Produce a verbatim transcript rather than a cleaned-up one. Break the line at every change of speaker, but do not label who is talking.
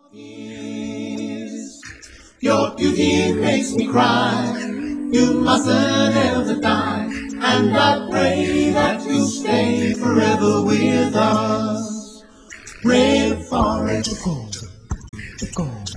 Your beauty makes me cry. You mustn't ever die. And I pray that you stay forever with us. Red forest, gold, gold.